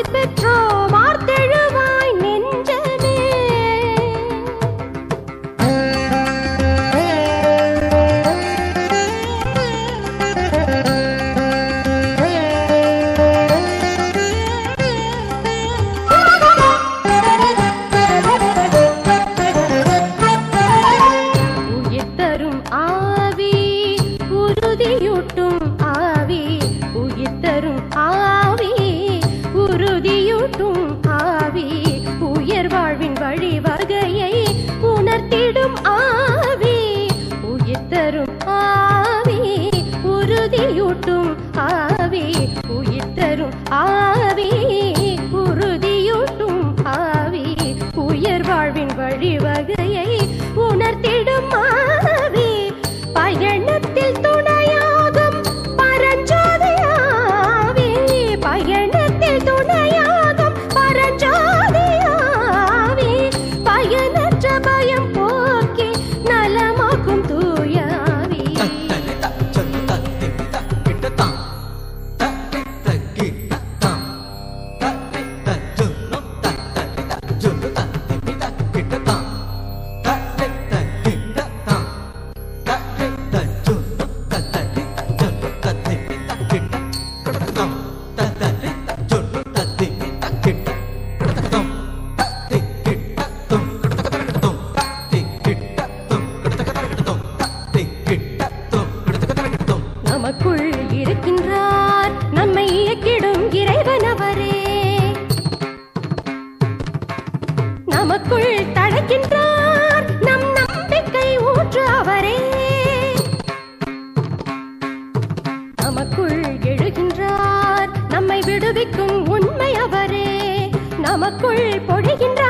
பெற்றோம் ஆர்த்தெழுவாய் நெஞ்சமே. உயிர் தரும் ஆவி உறுதியூட்டும் ஆவி, உயிர் தரும் ஆவி உறுதியூட்டும் ஆவி, உயர் வாழ்வின் வழிவகையை உணர்த்திடும் ஆவி, உயிர் தரும் ஆவி உறுதியூட்டும் ஆவி, உயிர் தரும் ஆவி உறுதியூட்டும் ஆவி, உயர் வாழ்வின் வழிவகையை உணர்த்திடும் ஆவி, பயணத்தில் துணையாகும் பரஞ்சோதி ஆவி, பயணத்தில் துணையாகும் பரஞ்சோதி ஆவி, பயனற்ற பயம் போக்கி நலமாக்கும் தூய ஆவி. நமக்குள் இருக்கின்றார் நம்மை இயக்கிடும் இறைவன் அவரே, நமக்குள் தழைக்கின்றார் நம் நம்பிக்கை ஊற்று அவரே, நமக்குள் எழுகின்றார் நம்மை விடுவிக்கும் உண்மை அவரே, நமக்குள் பொழிகின்ற